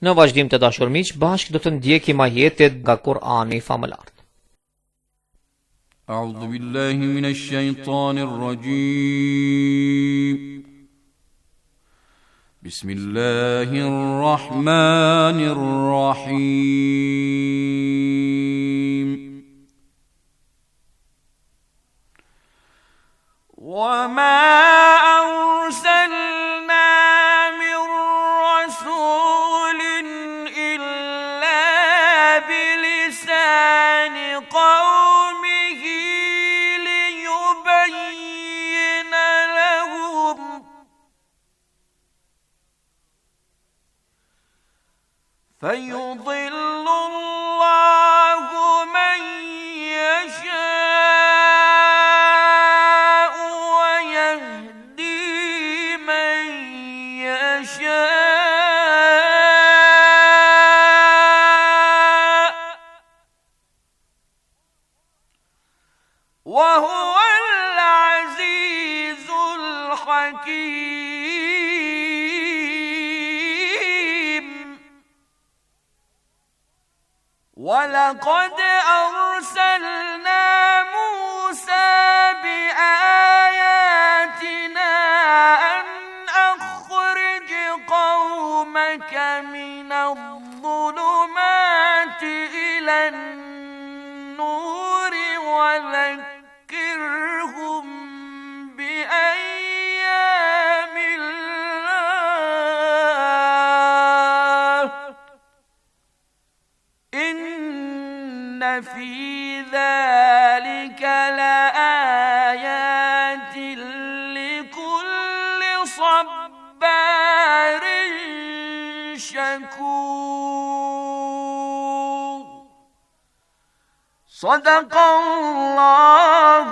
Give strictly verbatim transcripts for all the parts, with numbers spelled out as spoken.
Në vazhdim të dashur miq, bashkë do të ndjekim ajetet nga Kur'ani famëlar. A'udhu billahi minash shaitanir rajim. Bismillahir rahmanir rahim. Wa ma arsalna min rasulin illa bilisani qawmihi liyubayyina lahum فيضل الله من يشاء ويهدي من يشاء وهو العزيز الحكيم. ولقد أرسلنا موسى بآياتنا أن أخرج قومك من الظلمات إلى النور وذكرهم بأيام الله إن في ذلك لآيات لكل صبار شكور. صدق الله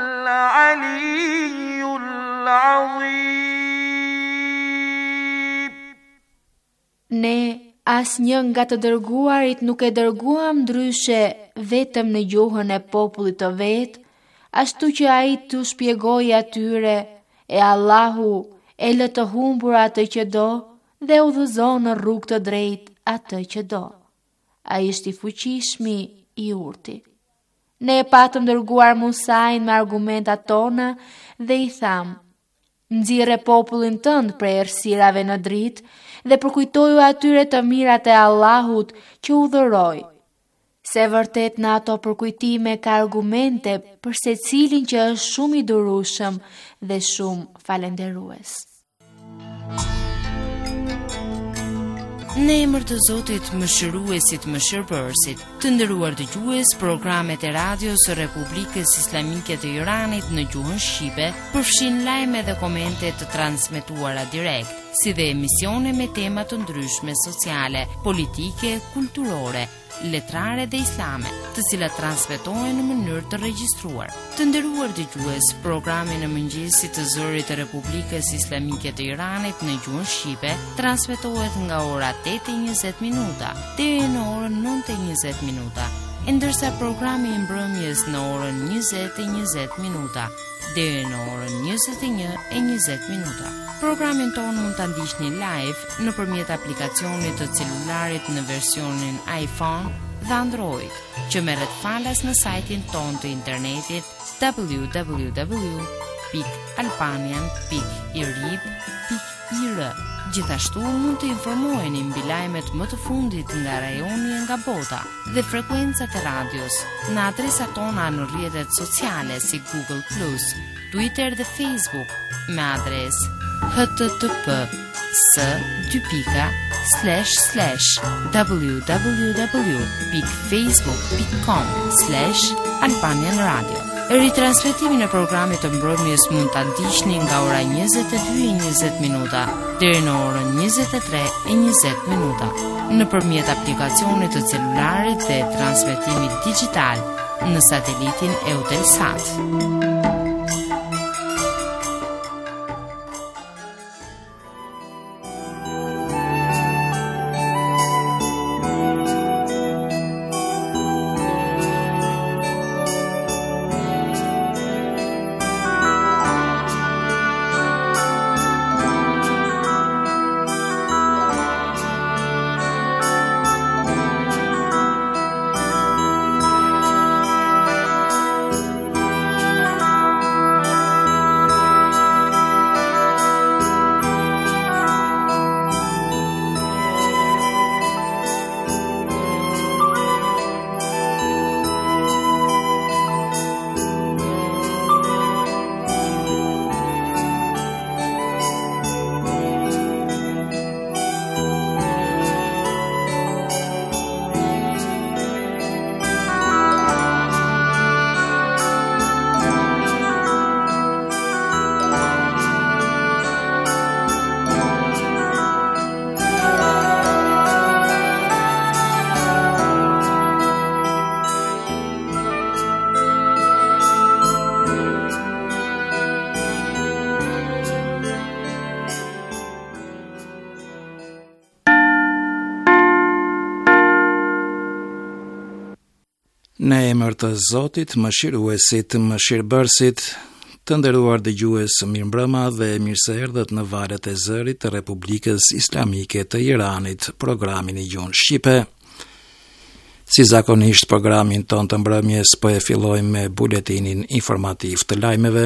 العلي العظيم. Ne asnjë nga të dërguarit nuk e dërguam ndryshe vetëm në gjuhën e popullit të vet, ashtu që ai t'u shpjegojë atyre, e Allahu e lë të humbur atë që do dhe udhëzon në rrugë të drejtë atë që do. Ai është i fuqishmi, i urti. Ne e patëm dërguar Musain me argumentat tona dhe i tham: nxirre popullin tënd prej errësirave në dritë dhe përkujtoju atyre të mirat e Allahut që u dhuroi. Se vërtet në ato përkujtime ka argumente për secilin që është shumë i durueshëm dhe shumë falënderues. Në emër të Zotit, Mëshiruesit, Mëshirbërësit, të nderuar dëgjues, programet e radios së Republikës Islamike të Iranit në gjuhën shqipe përfshin lajme dhe komente të transmetuara direkt, si dhe emisione me tema të ndryshme sociale, politike, kulturore, letrare dhe islame, të cilat transmetohen në mënyrë të regjistruar. Të nderuar dëgjues, programi në mëngjesit të zërit të Republikës Islamike të Iranit në gjuhën shqipe transmetohet nga ora tetë e njëzet minuta deri në orën nëntë e njëzet minuta, ndërsa programi i mbrëmjes në orën njëzet e njëzet minuta deri në orën njëzet e një e njëzet minuta. Programin tonë mund të ndiqni live nëpërmjet aplikacionit të celularit në versionin iPhone dhe Android, që merret falas në sajtin tonë të internetit w w w pikë albanian pikë irib pikë i r. Gjithashtu mund të informoheni mbi lajmet më të fundit nga rajoni e nga bota dhe frekuencat e radios në adresat tona në rrjetet sociale si Google plus, Twitter dhe Facebook me adresë h t t p s dy pika slash slash w w w pikë facebook pikë com slash albanian radio. Ritransmetimin e programit të mbrëmjes mund ta ndiqni nga ora njëzet e dy e njëzet minuta deri në orën njëzet e tre e njëzet minuta nëpërmjet aplikacionit të celularit dhe transmetimit digital në satelitin Eutelsat. Në emër të Zotit, mëshiruesit, mëshirbërësit, të nderuar dëgjues, mirëmbrëma dhe mirë se erdhët në valët e zërit të Republikës Islamike të Iranit, programin i gjuhën shqipe. Si zakonisht, programin ton të mbrëmjes po e fillojmë me buletinin informativ të lajmeve.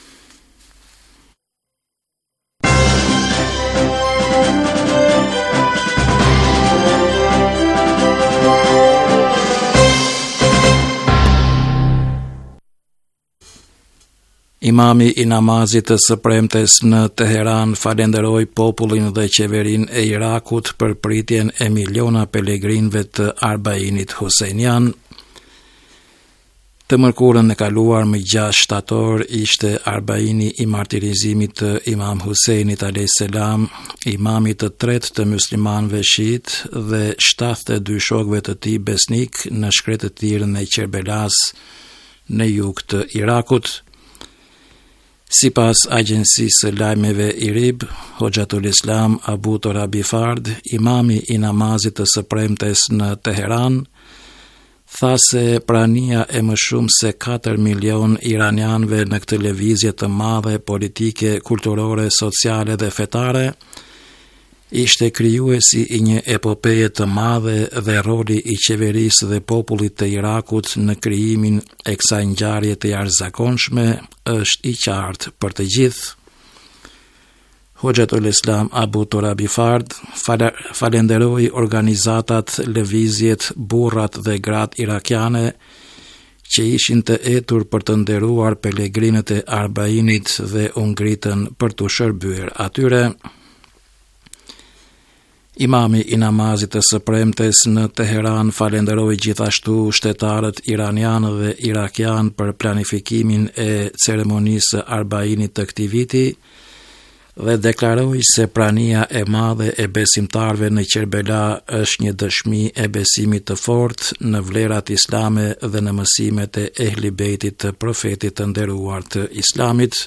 Imami i namazit të së premtes në Teheran falenderoi popullin dhe qeverinë e Irakut për pritjen e miliona pelegrinëve të Arbainit Husseinian. Të mërkurën e kaluar më gjashtë shtator ishte Arbaini i martirizimit të Imam Huseinit alayhis salam, imami të tretë të muslimanëve shiit dhe shtatëdhjetë e dy shokëve të tij besnik në shkretë të tirën e Kerbelas në jug të Irakut. Sipas agjencisë lajmeve IRIB, Hoxhatul Islam Abu Torabi Fard, imami i namazit të së premtes në Teheran, tha se prania e më shumë se katër milion iranianëve në këtë lëvizje të madhe politike, kulturore, sociale dhe fetare ishte krijuesi i një epopeje të madhe dhe roli i qeverisë dhe popullit të Irakut në krijimin e kësaj ngjarje të jashtëzakonshme është i qartë për të gjithë. Hoxhatul Islam Abu Torabi Fard falenderoi organizatat, lëvizjet, burrat dhe gratë irakiane që ishin të etur për të nderuar pelegrinët e Arbainit dhe u ngritën për t'u shërbyer atyre. Imami i namazit të së premtes në Teheran falenderoi gjithashtu shtetarët iranian dhe irakian për planifikimin e ceremonisë së Arbainit të këtij viti dhe deklaroi se prania e madhe e besimtarëve në Kerbela është një dëshmi e besimit të fortë në vlerat islame dhe në mësimet e Ehli Bejtit të profetit të nderuar të Islamit.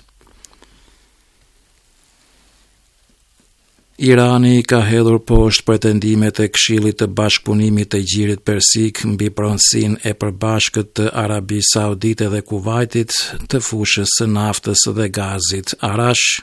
Irani ka hedhur poshtë pretendimet e Këshillit të Bashkëpunimit të Gjirit Persik mbi pronësinë e përbashkët të Arabisë Saudite dhe Kuvajtit të fushës së naftës dhe gazit Arash.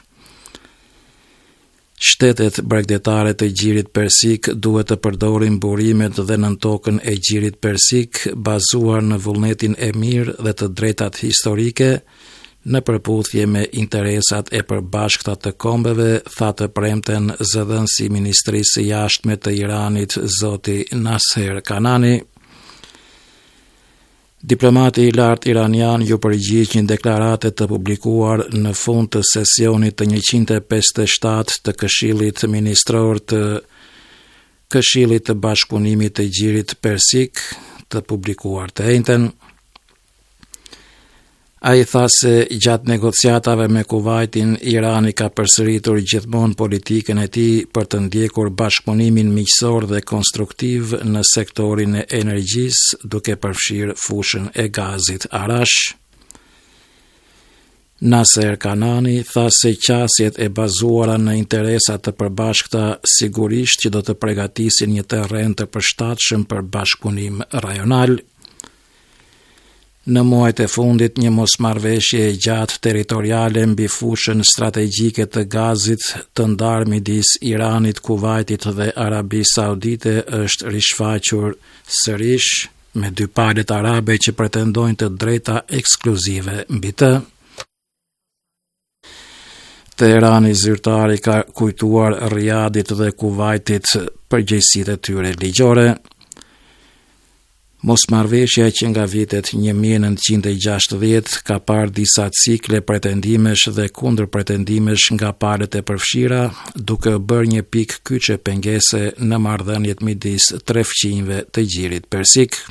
Shtetet bregdetare të Gjirit Persik duhet të përdorin burimet dhe nën tokën e Gjirit Persik bazuar në vullnetin e mirë dhe të drejtat historike, në përputhje me interesat e përbashkëta të kombeve, tha të premten zëdhënësi i Ministrisë së Jashtme të Iranit, zoti Nasser Kanani. Diplomati i lartë iranian ju përgjigj një deklarate të publikuar në fund të sesionit të njëqind e pesëdhjetë e shtatë të Këshillit Ministror të Këshillit të Bashkëpunimit të Gjirit Persik, të publikuar të njëjtën. A i tha se gjatë negociatave me Kuvajtin, Irani ka përsëritur gjithmonë politikën e tij për të ndjekur bashkëpunimin miqësor dhe konstruktiv në sektorin e energjisë, duke përfshirë fushën e gazit Arash. Nasser Kanani tha se qasjet e bazuara në interesat të përbashkëta sigurisht që do të përgatisin një terren të përshtatshëm për bashkëpunim rajonal. Në muajt e fundit, një mosmarrveshje e gjatë territoriale mbi fushën strategjike të gazit të ndarë midis Iranit, Kuvajtit dhe Arabisë Saudite është rishfaqur sërish me dy palët arabe që pretendojnë të drejta ekskluzive mbi të. Teherani zyrtari ka kujtuar Riyadit dhe Kuvajtit përgjegjësitë e tyre ligjore. Mosmarrveshja që nga vitet një mijë e nëntëqind e gjashtëdhjetë ka parë disa cikle pretendimesh dhe kundër pretendimesh nga palët e përfshira, duke bërë një pikë kyçe pengese në marrëdhëniet midis tre fqinjve të Gjirit Persik.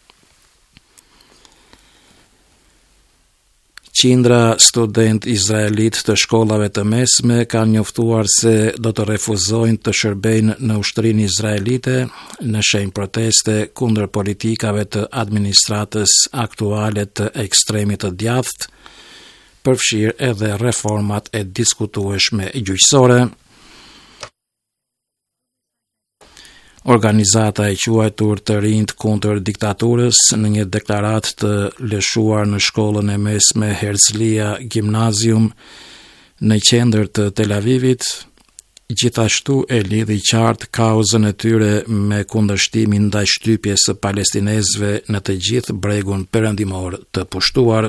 Qindra student izraelit të shkollave të mesme kanë njoftuar se do të refuzojnë të shërbejnë në ushtrinë izraelite në shenjë proteste kundër politikave të administratës aktuale të ekstremit të djathtë, përfshirë edhe reformat e diskutueshme gjyqësore. organizata e quajtur të rinjt kundër diktaturës në një deklaratë të lëshuar në shkollën e mesme Herzliya Gymnasium në qendër të Tel Avivit, gjithashtu e lidhi qartë kauzën e tyre me kundërshtimin ndaj shtypjes së palestinezëve në të gjithë bregun perëndimor të pushtuar.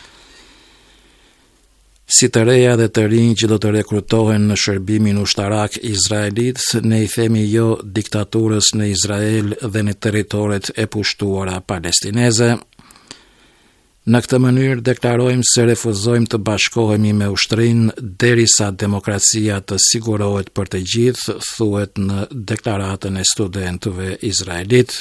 Si të reja dhe të rinj që do të rekrutohen në shërbimin ushtarak izraelit, ne i themi jo diktaturës në Izrael dhe në territoret e pushtuara palestineze. Në këtë mënyrë deklarojmë se refuzojmë të bashkohemi me ushtrinë derisa demokracia të sigurohet për të gjithë, thuhet në deklaratën e studentëve izraelit.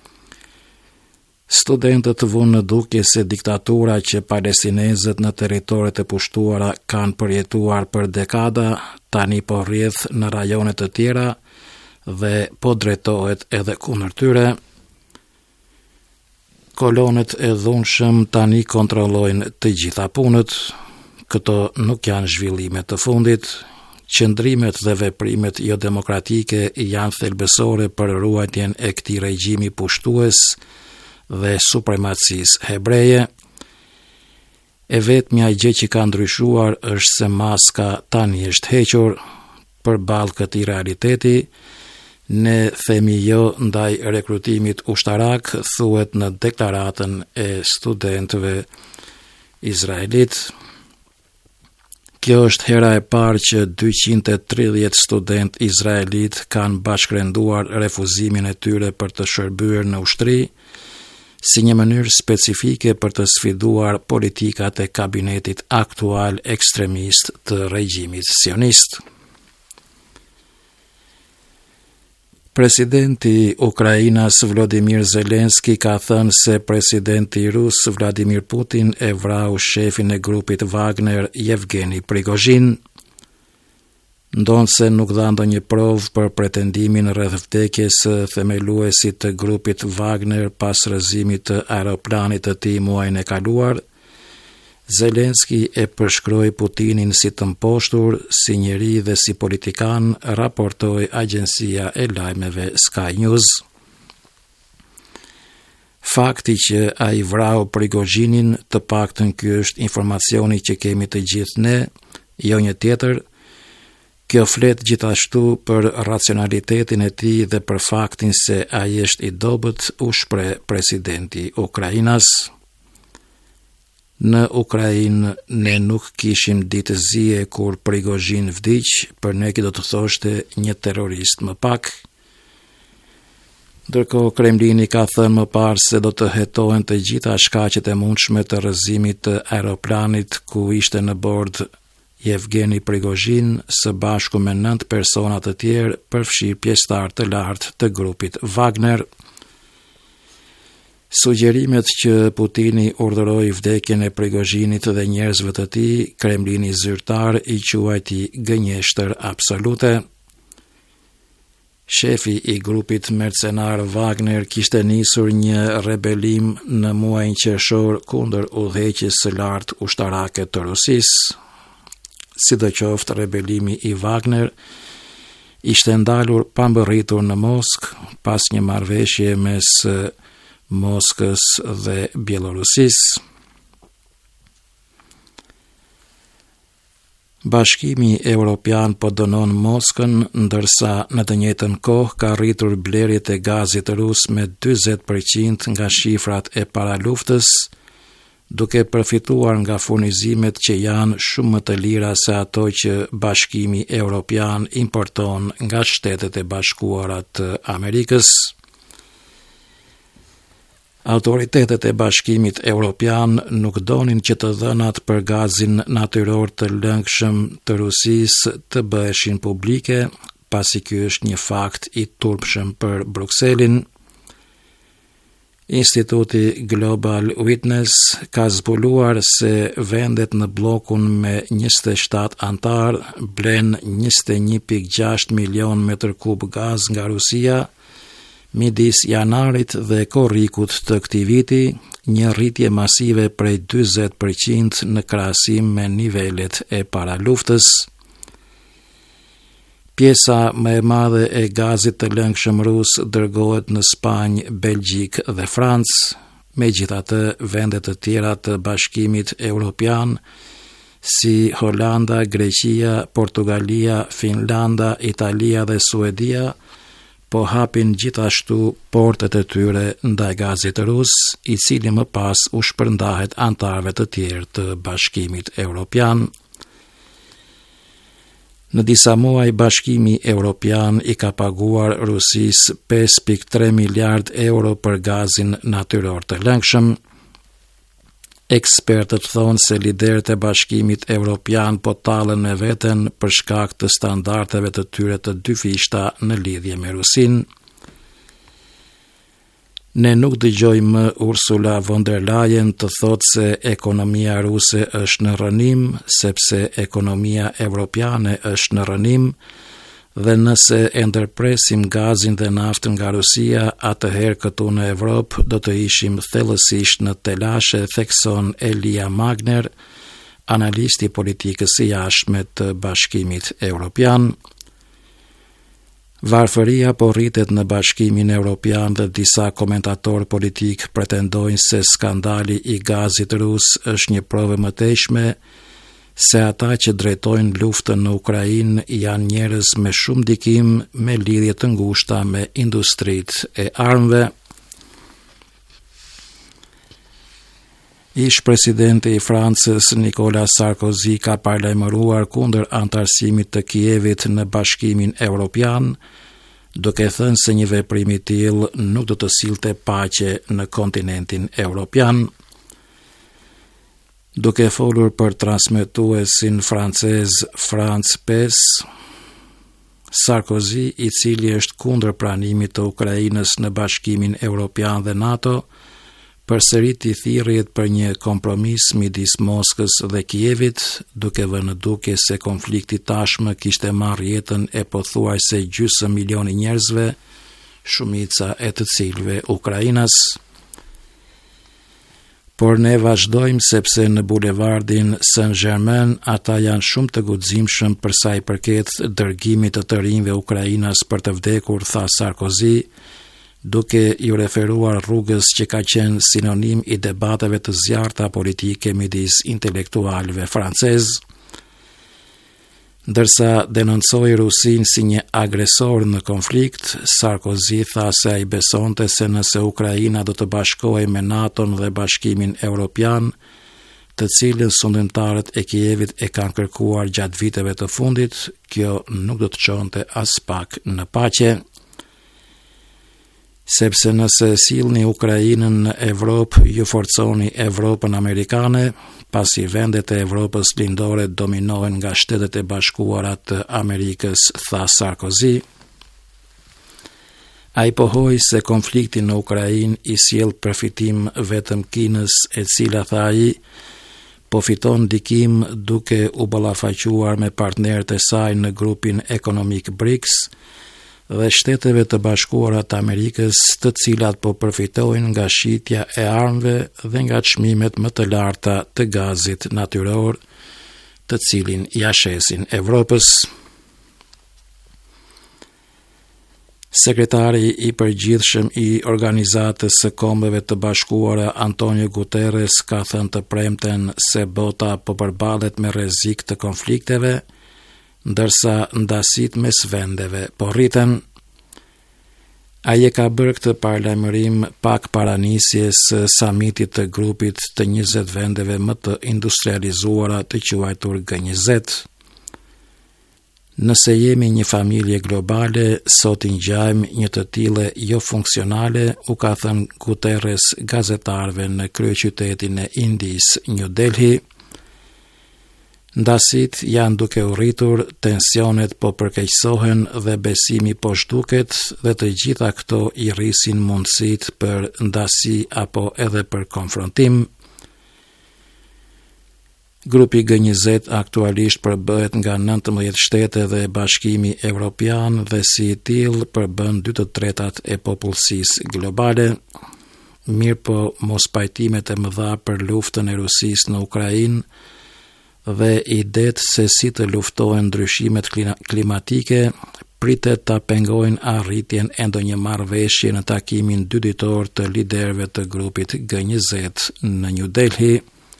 Studentët vunë në dukje se diktatura që palestinezët në teritoret e pushtuara kanë përjetuar për dekada, tani po rrjedh në rajone të tjera dhe po drejtohet edhe kundër tyre. Kolonet e dhunshëm tani kontrollojnë të gjitha punët. Këto nuk janë zhvillime të fundit. Qëndrimet dhe veprimet jo demokratike janë thelbësore për ruajtjen e këtij regjimi pushtues dhe supremacisë hebreje. E vetmja gjë që ka ndryshuar është se maska tani është hequr. Përballë këtij realiteti, ne themi jo ndaj rekrutimit ushtarak, thuhet në deklaratën e studentëve izraelit. Kjo është hera e parë që dyqind e tridhjetë student izraelit kanë bashkërenduar refuzimin e tyre për të shërbyer në ushtri, si një mënyrë specifike për të sfiduar politikat e kabinetit aktual ekstremist të regjimit sionist. Presidenti Ukrainas Volodymyr Zelensky ka thënë se presidenti rus Vladimir Putin e vrau shefin e grupit Wagner Yevgeni Prigozhin, ndonse nuk dha ndonjë provë për pretendimin rreth vdekjes së themeluesit të grupit Wagner pas rrëzimit të aeroplanit të tij muajin e kaluar. Zelensky e përshkroi Putinin si të mposhtur, si njeri dhe si politikan, raportoi agjencia e lajmeve Sky News. Fakti që ai vrau Prigozhinin, të paktën ky është informacioni që kemi të gjithë ne, jo një tjetër. Kjo flet gjithashtu për racionalitetin e tij dhe për faktin se ai është i dobët, u shpreh presidenti Ukrainas. Në Ukrainë ne nuk kishim ditë zije kur Prigozhin vdiq, për ne që do të thoshte një terrorist më pak. Ndërkohë Kremlini ka thënë më parë se do të hetohen të gjitha shkaqet e mundshme të rrëzimit të aeroplanit ku ishte në bord Yevgeni Prigozhin së bashku me nëntë persona të tjerë, përfshirë pjesëtar të lartë të grupit Wagner. Sugjerimet që Putini urdhëroi vdekjen e Prigozhinit dhe njerëzve të tij, Kremlini zyrtar i quajti gënjeshtër absolute. Shefi i grupit mercenar Wagner kishte nisur një rebelim në muajin qershor kundër udhëheqjes së lartë ushtarake të Rusisë. Sidoqoftë, rebelimi i Wagner ishte ndalur pa mbërritur në Moskë pas një marrëveshje mes Moskës dhe Bielorusisë. Bashkimi Evropian po dënon Moskën, ndërsa në të njëjtën kohë ka rritur blerjet e gazit rus me dyzet përqind nga shifrat e paraluftës, duke përfituar nga furnizimet që janë shumë më të lira se ato që Bashkimi Evropian importon nga Shtetet e Bashkuara të Amerikës. Autoritetet e Bashkimit Evropian nuk donin që të dhënat për gazin natyror të lëngshëm të Rusisë të bëheshin publike, pasi ky është një fakt i turpshëm për Brukselin. Instituti Global Witness ka zbuluar se vendet në bllokun me njëzet e shtatë antar blen njëzet e një pikë gjashtë milion metër kub gaz nga Rusia midis janarit dhe korrikut të këtij viti, një rritje masive prej dyzet përqind në krahasim me nivelet e paraluftës. Pjesa më e madhe e gazit të lëngshëm rus dërgohet në Spanjë, Belgjik dhe Francë. Megjithatë, vende të tjera të Bashkimit Evropian si Holanda, Greqia, Portugalia, Finlanda, Italia dhe Suedia po hapin gjithashtu portet e tyre ndaj gazit rus, i cili më pas u shpërndahet antarëve të tjerë të Bashkimit Evropian. Në disa muaj, Bashkimi Evropian i ka paguar Rusisë pesë pikë tre miliard euro për gazin natyror të lëngshëm. Ekspertët thonë se liderët e Bashkimit Evropian po tallen me veten për shkak të standardeve të tyre të dyfishta në lidhje me Rusinë. Ne nuk dëgjojmë më Ursula von der Leyen të thotë se ekonomia ruse është në rënim, sepse ekonomia evropiane është në rënim, dhe nëse e ndërpresim gazin dhe naftën nga Rusia, atëherë këtu në Evropë do të ishim thellësisht në telashe, thekson Elia Magner, analisti politikës së jashtme të Bashkimit Evropian. Varfëria po rritet në Bashkimin Evropian dhe disa komentatorë politik pretendojnë se skandali i gazit rus është një provë e mëtejshme se ata që drejtojnë luftën në Ukrainë janë njerëz me shumë dikim, me lidhje të ngushta me industritë e armëve. Ish presidenti i Francës Nicolas Sarkozy ka paralajmëruar kundër antarësimit të Kievit në Bashkimin Evropian, duke thënë se një veprim i tillë nuk do të sillte paqe në kontinentin evropian. Duke folur për transmetuesin francez France Presse, Sarkozy, i cili është kundër pranimit të Ukrainës në Bashkimin Evropian dhe NATO, përsëriti thirrjet për një kompromis midis Moskës dhe Kievit, duke vënë në duke se konflikti tashmë kishte marrë jetën e pothuajse gjysmë milioni njerëzve, shumica e të cilëve Ukrainas. Por ne vazhdojmë sepse në bulevardin Saint-Germain ata janë shumë të guximshëm për sa i përket dërgimit të të rinjve Ukrainas për të vdekur, tha Sarkozy, duke ju referuar rrugës që ka qenë sinonim i debateve të zjarrta politike midis intelektualëve francez. Ndërsa denoncoi Rusinë si një agresor në konflikt, Sarkozy tha se ai besonte se nëse Ukraina do të bashkohej me NATO-n dhe Bashkimin Evropian, të cilën sundimtarët e Kievit e kanë kërkuar gjatë viteve të fundit, kjo nuk do të çonte as pak në paqe. Sepse nëse sillni Ukrainën në Evropë, ju forconi Evropën amerikane, pasi vendet e Evropës lindore dominohen nga Shtetet e Bashkuara të Amerikës, tha Sarkozy. Ai pohoi se konflikti në Ukrainë i sjell përfitim vetëm Kinës, e cila, tha ai, po fiton ndikim duke u ballafaquar me partnerët e saj në grupin ekonomik BRICS, dhe Shteteve të Bashkuara të Amerikës, të cilat po përfitojnë nga shitja e armëve dhe nga çmimet më të larta të gazit natyror, të cilin ja shesin Evropës. Sekretari i përgjithshëm i Organizatës së Kombeve të Bashkuara Antonio Guterres ka thënë të premten se bota po përballet me rrezik të konflikteve, ndërsa ndasit mes vendeve po rriten. Ai e ka bërë këtë paralajmërim pak para nisjes së samitit të grupit të njëzet vendeve më të industrializuara të quajtur G njëzet. Nëse jemi një familje globale, sot i ngjajmë një të tillë jo funksionale, u ka thënë Guterres gazetarëve në kryeqytetin e Indisë, New Delhi. Ndasit janë duke u rritur, tensionet po përkeqësohen dhe besimi po zhduket, dhe të gjitha këto i rrisin mundësitë për ndasi apo edhe për konfrontim. Grupi G njëzet aktualisht përbëhet nga nëntëmbëdhjetë shtete dhe Bashkimi Evropian dhe si i tillë përbën dy të tretat e popullsisë globale. Mirë po mos pajtimet e mëdha për luftën e Rusisë në Ukrainë dhe idet se si të luftohen ndryshimet klimatike pritet ta pengojnë arritjen e ndonjë marrëveshje në takimin dy ditor të liderëve të grupit G njëzet në New Delhi.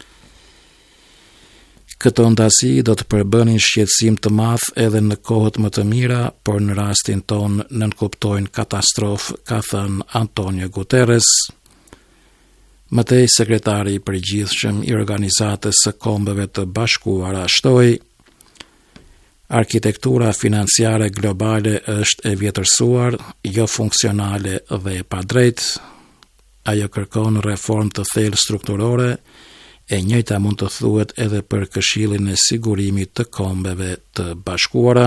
Këto ndasi do të përbënin shqetësim të madh edhe në kohët më të mira, por në rastin ton nënkuptojnë katastrofë, ka thënë Antonio Guterres. Mëtej sekretari i përgjithshëm i Organizatës së Kombeve të Bashkuara shtoi: arkitektura financiare globale është e vjetërsuar, jo funksionale dhe e padrejtë. Ajo kërkon reformë të thellë strukturore. E njëjta mund të thuhet edhe për Këshillin e Sigurimit të Kombeve të Bashkuara.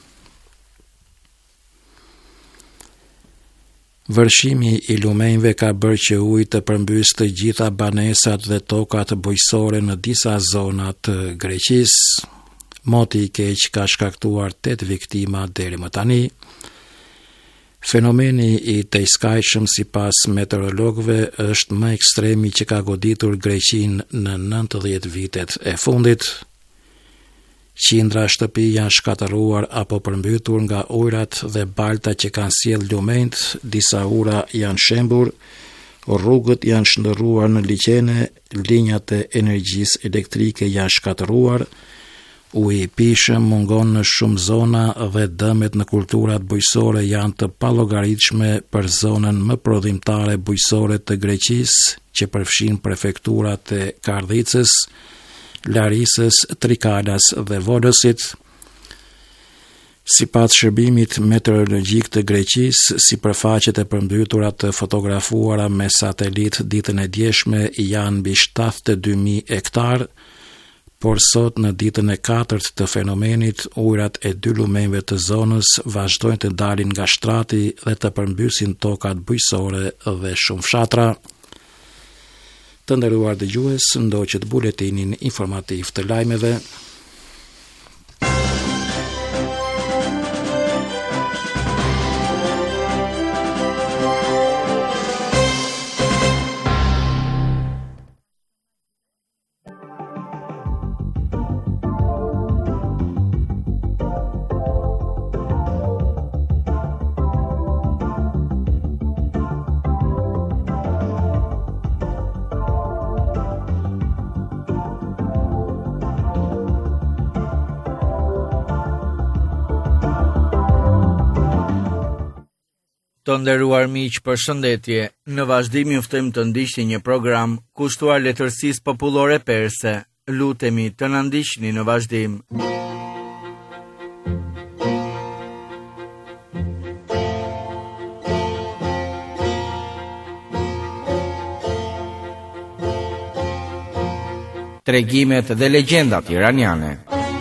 Vërshimi i lumenjve ka bërë që uji të përmbysë të gjitha banesat dhe tokat bujqësore në disa zona të Greqisë. Moti i keq ka shkaktuar tetë viktima deri më tani. Fenomeni i tejskajshëm sipas meteorologëve është më ekstremi që ka goditur Greqinë në nëntëdhjetë vitet e fundit. Qindra shtëpi janë shkatëruar apo përmbytur nga ujrat dhe balta që kanë sjell lumenjt, disa ura janë shembur, rrugët janë shndërruar në liqene, linjat e energjisë elektrike janë shkatëruar, uji i pishëm mungon në shumë zona dhe dëmet në kulturat bujqësore janë të pallogaritshme për zonën më prodhimtare bujqësore të Greqisë, që përfshin prefekturat e Kardhicës, Larisës, Trikalas dhe Vodosit. Sipas shërbimit meteorologjik të Greqisë, sipërfaqet e përmbytura të fotografuara me satelit ditën e djeshme janë mbi shtatëdhjetë e dy mijë hektar, por sot në ditën e katërt të fenomenit, ujrat e dy lumenjve të zonës vazhdojnë të dalin nga shtrati dhe të përmbysin tokat bujqësore dhe shumë fshatra. Të nderuar dëgjues, ndoqët buletinin informativ të lajmeve. Të nderuar miq, përshëndetje. Në vazhdim ju ftojmë të ndiqni një program kushtuar letërsisë popullore perse. Lutemi të na ndiqni në vazhdim. Tregimet dhe legjendat iraniane.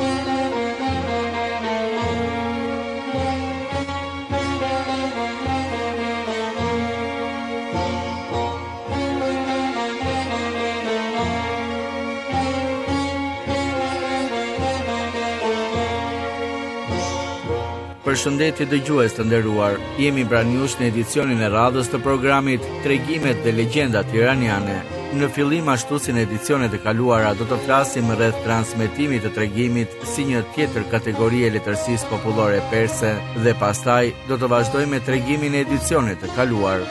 Përshëndetje dëgjues të nderuar, jemi pranë jush në edicionin e radhës të programit Tregimet dhe legjendat iraniane. Në fillim, ashtu si në edicionet e kaluara, do të flasim rreth transmetimit të tregimit si një tjetër kategori e letërsisë popullore perse dhe pastaj do të vazhdojmë me tregimin e edicionit të kaluar.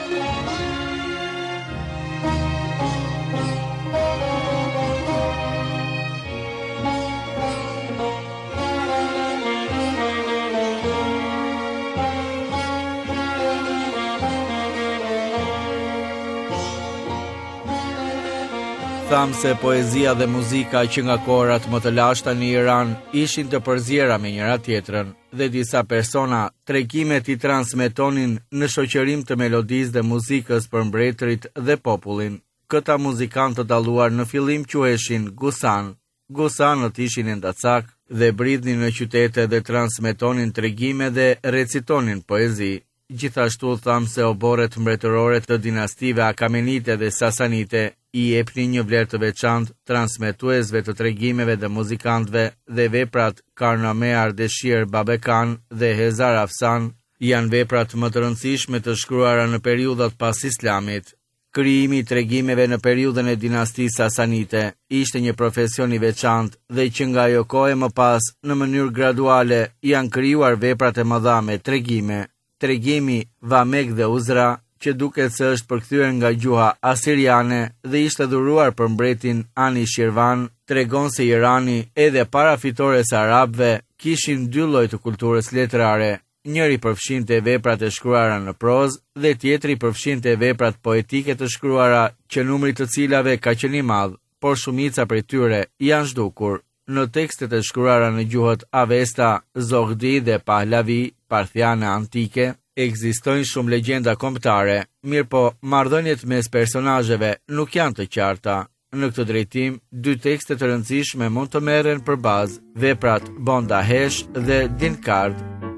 Tham se poezia dhe muzika që nga kohërat më të lashta në Iran ishin të përzjera me njëra tjetrën dhe disa persona tregimet i transmetonin në shoqërim të melodisë dhe muzikës për mbretërit dhe popullin. Këta muzikantë të dalluar në fillim quheshin Gusan. Gusanët ishin endacak dhe bridhnin në qytete dhe transmetonin tregime dhe recitonin poezi. Gjithashtu tham se oborret mbretërore të dinastive Akamenite dhe Sasanite i jepnin një vlerë të veçantë transmetuesve të tregimeve dhe muzikantëve dhe veprat Karname Ardeshir Babekan dhe Hezar Afsan janë veprat më të rëndësishme të shkruara në periudhat pas Islamit. Krijimi i tregimeve në periudhën e dinastisë Sasanite ishte një profesion i veçantë dhe që nga ajo kohë më pas në mënyrë graduale janë krijuar veprat e mëdha me tregime. Tregimi Vamek dhe Uzra, që duket se është përkthyer nga gjuha asiriane dhe ishte dhuruar për mbretin Anishirvan, tregon se Irani edhe para fitores së arabëve kishin dy lloj të kulturës letrare. Njëri përfshinte veprat e shkruara në prozë dhe tjetri përfshinte veprat poetike të shkruara që numri të cilave ka qenë i madh, por shumica prej tyre janë zhdukur. Në tekstet e shkruara në gjuhët Avesta, Zoghdi dhe Pahlavi, parthiane antike, ekzistojnë shumë legjenda kombëtare, mirë po marrëdhëniet mes personazheve nuk janë të qarta. Në këtë drejtim, dy tekste të rëndësishme mund të merren për bazë, veprat Bondahesh dhe Dinkard.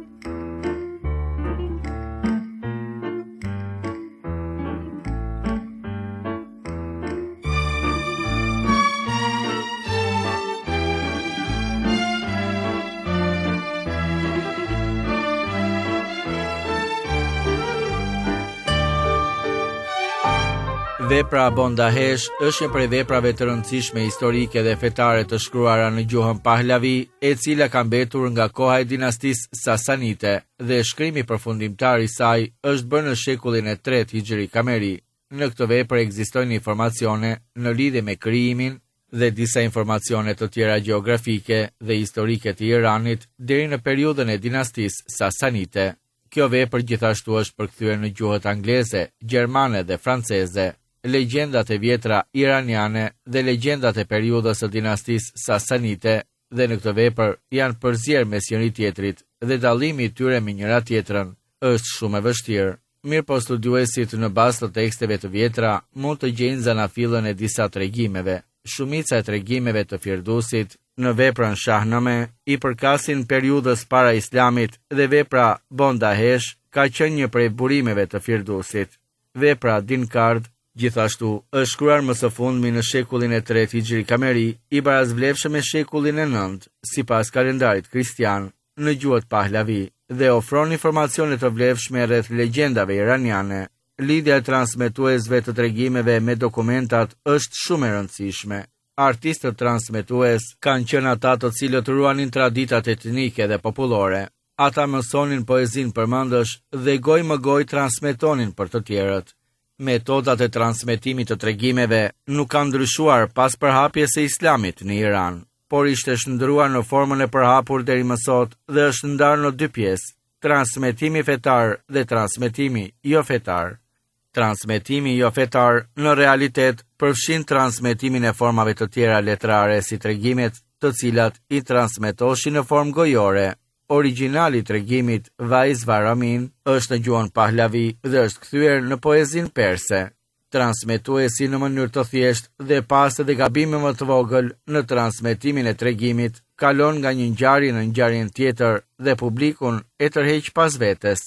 Vepra Bondahesh është një prej veprave të rëndësishme historike dhe fetare të shkruara në gjuhën Pahlavi, e cila ka mbetur nga koha e dinastisë Sasanite dhe shkrimi përfundimtar i saj është bërë në shekullin e tretë Hijri Kameri. Në këtë vepër ekzistojnë informacione në lidhje me krijimin dhe disa informacione të tjera gjeografike dhe historike të Iranit deri në periudhën e dinastisë Sasanite. Kjo vepër gjithashtu është përkthyer në gjuhët angleze, gjermane dhe franceze. Legjendat e vjetra iraniane dhe legjendat e periudhës së dinastisë Sasanite dhe në këtë vepër janë përzier mes njëri tjetrit dhe dallimi i tyre me njëra tjetrën është shumë e vështirë. Mirëpo studiuesit në bazë të teksteve të vjetra mund të gjejnë zanafillën e disa tregimeve. Shumica e tregimeve të Firdusit në veprën Shahname i përkasin periudhës para Islamit dhe vepra Bondahesh ka qenë një prej burimeve të Firdusit. Vepra Dinkard gjithashtu është shkruar më së fundmi në shekullin e tretë Hijri Kameri, i barazvlefshëm me shekullin e nëntë, sipas kalendarit kristian, në gjuhët Pahlavi dhe ofron informacione të vlefshme rreth legjendave iraniane. Lidhja e transmetuesve të tregimeve me dokumentat është shumë e rëndësishme. Artistët transmetues kanë qenë ata të cilët ruanin traditat etnike dhe popullore. Ata mësonin poezinë përmendësh dhe goj më goj transmetonin për të tjerët. Metodat e transmetimit të tregimeve nuk kanë ndryshuar pas përhapjes së Islamit në Iran, por ishte shndruar në formën e përhapur deri më sot dhe është ndarë në dy pjesë: transmetimi fetar dhe transmetimi jo fetar. Transmetimi jo fetar në realitet përfshin transmetimin e formave të tjera letrare si tregimet, të cilat i transmetoshin në formë gojore. Origjinali i tregimit Vaiz Varamin është në gjuhën Pahlavi dhe është kthyer në poezinë perse. Transmetuesi në mënyrë të thjeshtë dhe pas edhe gabime më të vogël në transmetimin e tregimit kalon nga një ngjarje në ngjarjen tjetër dhe publikun e tërheq pas vetes.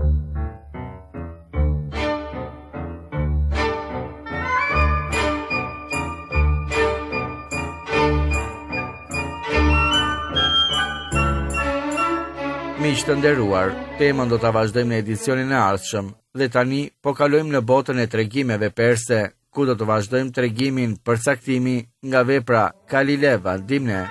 Miq të nderuar, temën do ta vazhdojmë në edicionin e ardhshëm dhe tani po kalojmë në botën e tregimeve perse, ku do të vazhdojmë tregimin përcaktimi nga vepra Kalileva Dimne.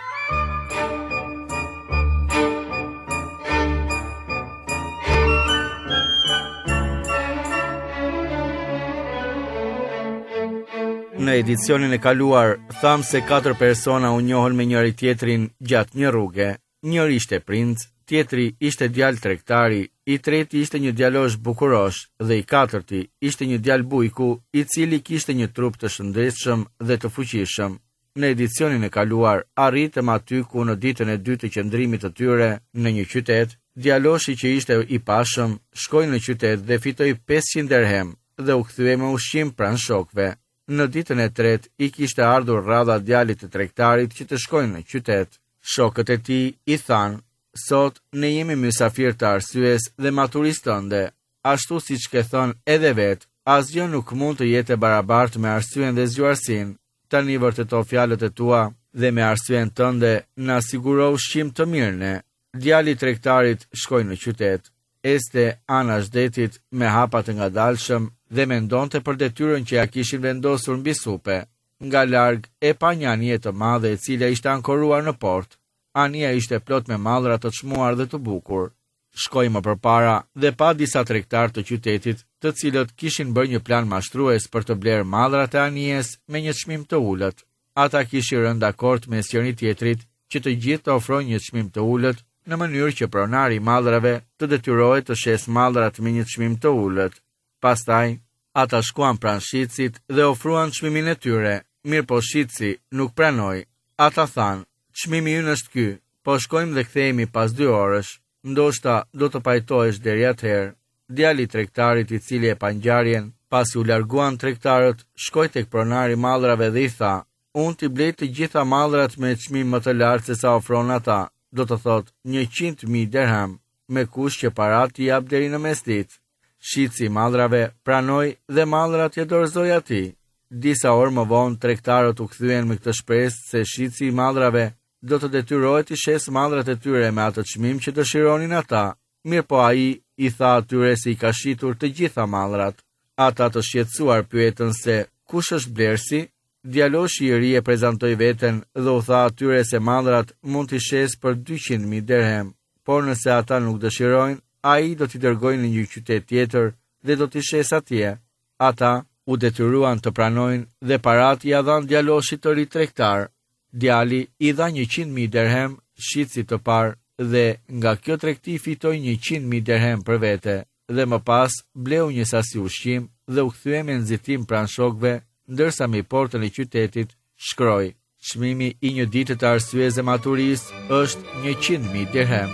Në edicionin e kaluar, tham se katër persona u njohën me njëri tjetrin gjatë një rruge. Njëri ishte princ, tjetri ishte djalë tregtari, i treti ishte një djalosh bukurosh dhe i katërti ishte një djalë bujku, i cili kishte një trup të shëndetshëm dhe të fuqishëm. Në edicionin e kaluar, arritëm aty ku në ditën e dytë të qëndrimit të tyre në një qytet, djaloshi që ishte i pashëm shkoi në qytet dhe fitoi pesëqind dirhem dhe u kthye me ushqim pranë shokëve. Në ditën e tretë i kishte ardhur radha djalit të tregtarit që të shkojnë në qytet. Shokët e tij i thanë: "Sot ne jemi mysafir të arsyes dhe maturisë tënde, ashtu siç ke thënë edhe vetë, asgjë nuk mund të jetë e barabartë me arsyen dhe zgjuarsinë. Tani vërteto fjalët e tua dhe me arsyen tënde na siguro ushqim të mirëne." Djali i tregtarit shkoi në qytet. Este anash detit me hapa të ngadalshëm dhe mendonte për detyrën që ja kishin vendosur mbi supe. Nga larg e pa një anije të madhe e cila ishte ankoruar në port. Anija ishte plot me mallra të çmuar dhe të bukur. Shkoi më përpara dhe pa disa tregtar të qytetit, të cilët kishin bërë një plan mashtrues për të blerë mallrat e anijes me një çmim të ulët. Ata kishin rënë dakord mes njëri tjetrit që të gjithë të ofrojnë një çmim të ulët, në mënyrë që pronari i mallrave të detyrohet të shes mallrat me një çmim të ulët. Pastaj, ata shkuan pranë shitësit dhe ofruan çmimin e tyre, mirë po shitësi nuk pranoi. Ata thanë, çmimi ynë është ky, po shkojmë dhe kthehemi pas dy orësh, ndoshta do të pajtohesh deri atëherë. Djali i tregtarit i cili e pa ngjarjen, pasi u larguan tregtarët, shkoi tek pronari i mallrave dhe i tha, unë t'i blej të gjitha mallrat me çmim më të lartë se sa ofron ata, do të thot njëqind mijë dirham, me kush që parat i jap deri në mesditë. Shitësi i mallrave pranoi dhe mallrat i dorëzoi atij. Disa orë më vonë tregtarët u kthyen me këtë shpresë se shitësi i mallrave do të detyrohet të shes mallrat e tyre me atë çmim që dëshironin ata. Mirë po ai i tha atyre se i ka shitur të gjitha mallrat. Ata të shqetësuar pyetën se kush është blerësi. Djaloshi i ri e prezantoi veten dhe u tha atyre se mallrat mund t'i shes për dyqind mijë dirham, por nëse ata nuk dëshirojnë, ai do t'i dërgojnë në një qytet tjetër dhe do t'i shes atje. Ata u detyruan të pranojnë dhe parat i dhan djaloshit të ri tregtar. Djali i dha njëqind mijë dirham shitësit të parë dhe nga kjo tregti fitoi njëqind mijë dirham për vete dhe më pas bleu një sasi ushqim dhe u kthye me nxitim pranë shokëve, ndërsa me portën e qytetit shkroi, çmimi i një dite të arsyeze maturisë është njëqind mijë dirham.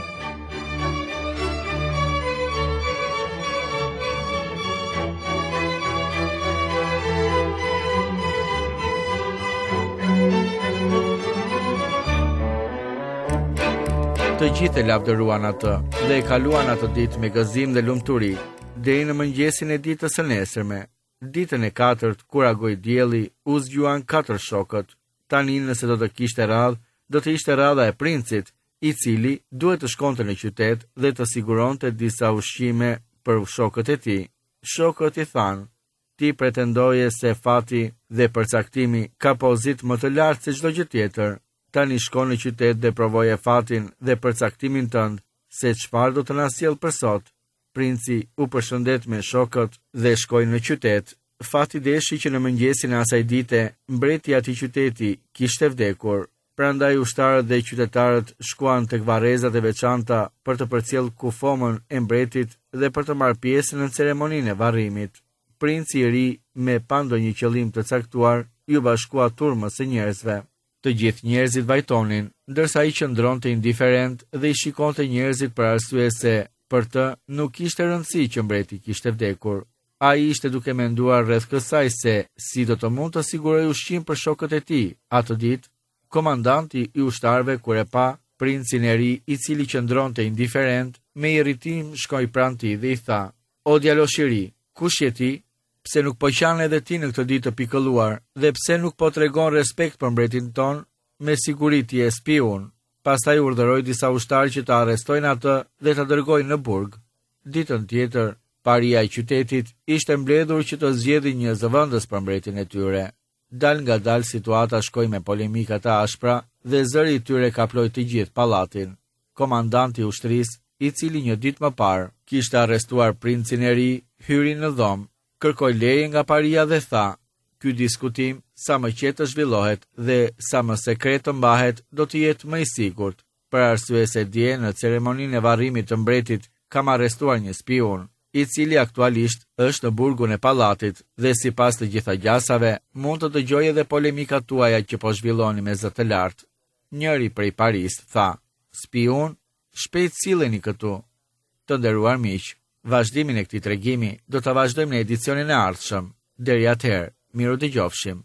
Të gjithë e lavdëruan atë dhe e kaluan atë ditë me gëzim dhe lumturi, deri në mëngjesin e ditës së nesërme. Ditën e katërt, kur agoi dielli, u zgjuan katër shokët. Tani nëse do të kishte radhë, do të ishte radha e princit, i cili duhet të shkonte në qytet dhe të siguronte disa ushqime për shokët e tij. Shokët i thanë, ti pretendoje se fati dhe përcaktimi ka pozitë më të lartë se çdo gjë tjetër. Tani shko në qytet dhe provoje fatin dhe përcaktimin tënd, se çfarë do të na sjell për sot. Princi u përshëndet me shokët dhe shkoi në qytet. Fati deshi që në mëngjesin e asaj dite, mbreti i atij qyteti kishte vdekur. Prandaj ushtarët dhe qytetarët shkuan tek varrezat e veçanta për të përcjell kufomën e mbretit dhe për të marrë pjesë në ceremoninë e varrimit. Princi i ri, me pa ndonjë qëllim të caktuar, ju bashkua turmës së njerëzve. Të gjithë njerëzit vajtonin, ndërsa ai qëndronte indiferent dhe i shikonte njerëzit për arsye se për të nuk kishte rëndësi që mbreti kishte vdekur. Ai ishte duke menduar rreth kësaj se si do të mund të sigurojë ushqim për shokët e tij. Atë ditë, komandanti i ushtarëve kur e pa princin e ri i cili qëndronte indiferent, me irritim shkoi pranë tij dhe i tha: "O djalosh i ri, kush je ti? Pse nuk po qan edhe ti në këtë ditë të pikëlluar dhe pse nuk po tregon respekt për mbretin ton? Me siguri ti je spiun." Pastaj urdhëroi disa ushtarë që të arrestojnë atë dhe ta dërgojnë në burg. Ditën tjetër, paria e qytetit ishte mbledhur që të zgjedhë një zëvendës për mbretin e tyre. Dal nga dal situata shkoi me polemika të ashpra dhe zëri i tyre kaploi të gjithë pallatin. Komandanti i ushtrisë, i cili një ditë më parë kishte arrestuar princin e ri, hyri në dhomë, kërkoi leje nga paria dhe tha: "Ky diskutim sa më qetë të zhvillohet dhe sa më sekret të mbahet, do të jetë më i sigurt, për arsye se dje në ceremoninë e varrimit të mbretit kam arrestuar një spion, i cili aktualisht është në burgun e pallatit dhe sipas të gjitha gjasave mund të dëgjojë edhe polemikat tuaja që po zhvilloni me zë të lartë." Njëri prej paris tha: "Spion, shpejt silleni këtu." Të nderuar miq, vazhdimin e këtij tregimi do ta vazhdojmë në edicionin e ardhshëm. Deri atëherë, miru dëgjofshim.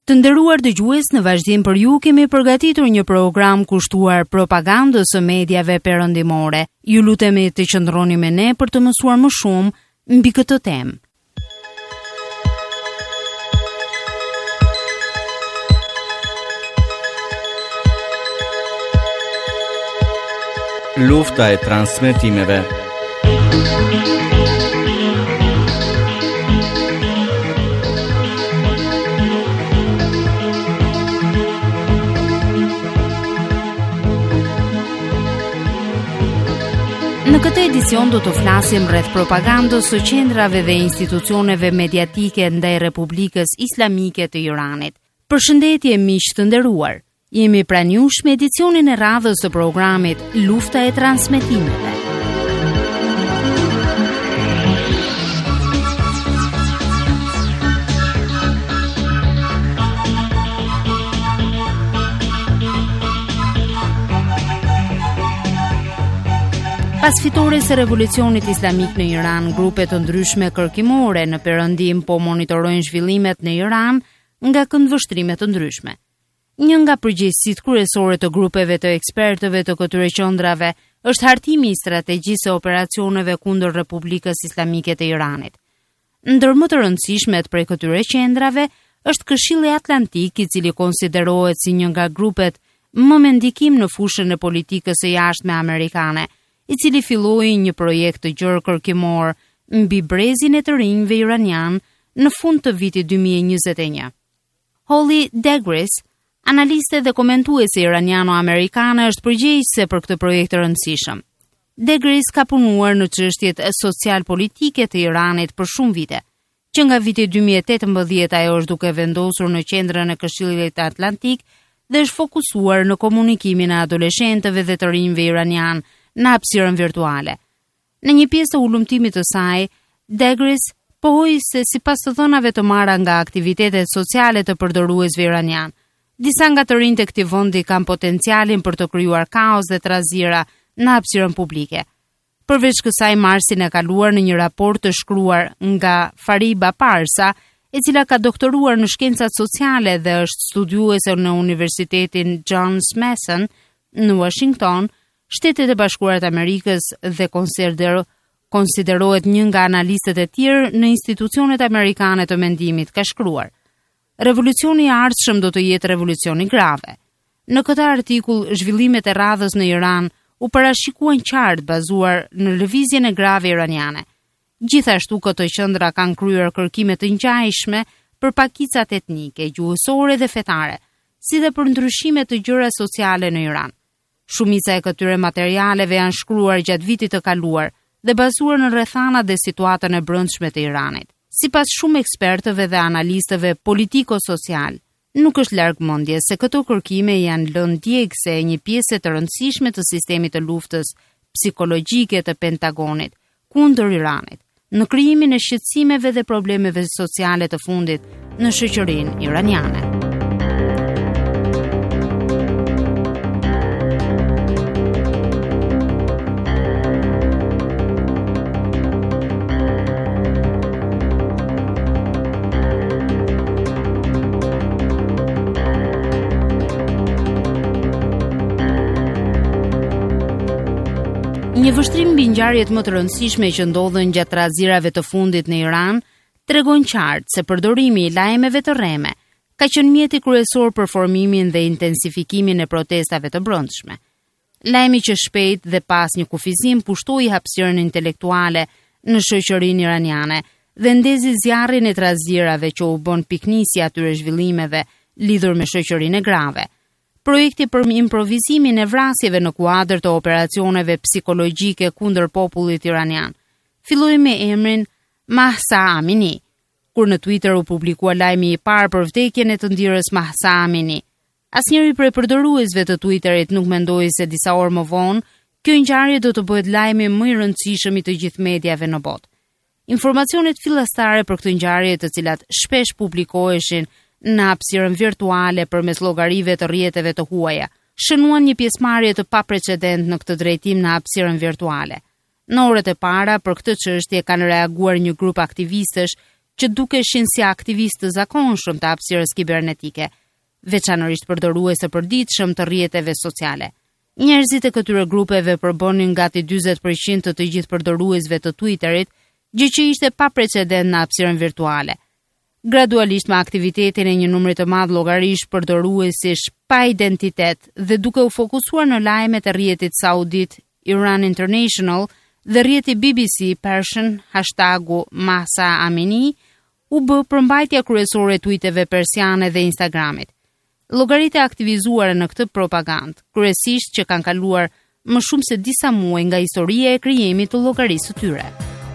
Të nderuar dëgjues, në vazhdim për ju kemi përgatitur një program kushtuar propagandës së mediave perëndimore. Ju lutemi të qëndroni me ne për të mësuar më shumë mbi këtë temë. Lufta e transmetimeve. Në këtë edicion do të flasim rreth propagandës së qendrave dhe institucioneve mediatike ndaj Republikës Islamike të Iranit. Përshëndetje miq të nderuar. Jemi pranë jush me edicionin e radhës të programit Lufta e transmetimeve. Pas fitores së revolucionit islamik në Iran, grupe të ndryshme kërkimore në perëndim po monitorojnë zhvillimet në Iran nga këndvështrime të ndryshme. Një nga përgjegjësitë kryesore të grupeve të ekspertëve të këtyre qendrave është hartimi i strategjisë së operacioneve kundër Republikës Islamike të Iranit. Ndër më të rëndësishmet prej këtyre qendrave është Këshilli Atlantik, i cili konsiderohet si një nga grupet më me ndikim në fushën e politikës së jashtme amerikane, i cili filloi një projekt të gjerë kërkimor mbi brezin e të rinjve iranian në fund të vitit dy mijë e njëzet e një. Holly Degris, analiste dhe komentuese iraniano-amerikane, është përgjegjëse për këtë projekt të rëndësishëm. Degris ka punuar në çështjet social-politike të Iranit për shumë vite. Që nga viti dy mijë e tetëmbëdhjetë ajo është duke vendosur në qendrën e Këshillit Atlantik dhe është fokusuar në komunikimin e adoleshentëve dhe të rinjve iranian në hapësirën virtuale. Në një pjesë të ulëmtimit të saj, Degris pohoi se sipas të dhënave të marra nga aktivitetet sociale të përdoruesve iranian, disa nga të rinjtë e këtij vendi kanë potencialin për të krijuar kaos dhe trazira në hapësirën publike. Përveç kësaj, marsin e kaluar në një raport të shkruar nga Fariba Parsa, e cila ka doktoruar në shkencat sociale dhe është studiuese në Universitetin Johns Mason në Washington, Shtetet e Bashkuara të Amerikës dhe konsidero, konsiderohet një nga analistët e tjerë në institucionet amerikane të mendimit, ka shkruar: Revolucioni i ardhshëm do të jetë revolucioni grave. Në këtë artikull, zhvillimet e radhës në Iran u parashikuan qartë bazuar në lëvizjen e grave iraniane. Gjithashtu këto qendra kanë kryer kërkime të ngjajshme për pakicat etnike, gjuhësore dhe fetare, si dhe për ndryshime të gjëra sociale në Iran. Shumica e këtyre materialeve janë shkruar gjatë vitit të kaluar dhe bazuar në rrethana dhe situatën e brendshme të Iranit. Sipas shumë ekspertëve dhe analistëve politiko-social, nuk është larg mendjes se këto kërkime janë lënë djegëse e një pjesë të rëndësishme të sistemit të luftës psikologjike të Pentagonit kundër Iranit, në krijimin e shqetësimeve dhe problemeve sociale të fundit në shoqërinë iraniane. Një vështrim mbi ngjarjet më të rëndësishme që ndodhen gjatë trazirave të fundit në Iran tregon qartë se përdorimi i lajmeve të rreme ka qenë mjeti kryesor për formimin dhe intensifikimin e protestave të brendshme. Lajmi që shpejt dhe pas një kufizim pushtoi hapësirën intelektuale në shoqërinë iraniane dhe ndezi zjarrin e trazirave që u bën piknisje atyre zhvillimeve lidhur me shoqërinë e grave. Projekti për improvizimin e vrasjeve në kuadër të operacioneve psikologjike kundër popullit iranian filloi me emrin Mahsa Amini, kur në Twitter u publikua lajmi i parë për vdekjen e të ndirës Mahsa Amini. Asnjëri prej përdoruesve të Twitterit nuk mendoi se disa orë më vonë kjo ngjarje do të bëhet lajmi më i rëndësishëm i të gjithë mediave në botë. Informacionet fillestare për këtë ngjarje, të cilat shpesh publikoheshin në hapësirën virtuale përmes llogarive të rrjeteve të huaja, shënuan një pjesëmarrje të paprecedent në këtë drejtim në hapësirën virtuale. Në orët e para për këtë çështje kanë reaguar një grup aktivistësh që dukeshin si aktivistë të zakonshëm të hapësirës kibernetike, veçanërisht përdoruese përditshëm të rrjeteve sociale. Njerëzit e këtyre grupeve përbonin gati njëzet përqind të të gjithë përdoruesve të Twitterit, gjë që ishte pa precedent në hapësirën virtuale. Gradualisht me aktivitetin e një numri të madh llogarish përdoruesish pa identitet dhe duke u fokusuar në lajmet e rrjetit saudit Iran International dhe rrjeti B B C Persian hashtagu Mahsa Amini, u bë përmbajtja kryesore e tweeteve persiane dhe Instagramit. Llogaritë aktivizuara në këtë propagandë, kryesisht që kanë kaluar më shumë se disa muaj nga historia e krijimit të llogarisë së tyre.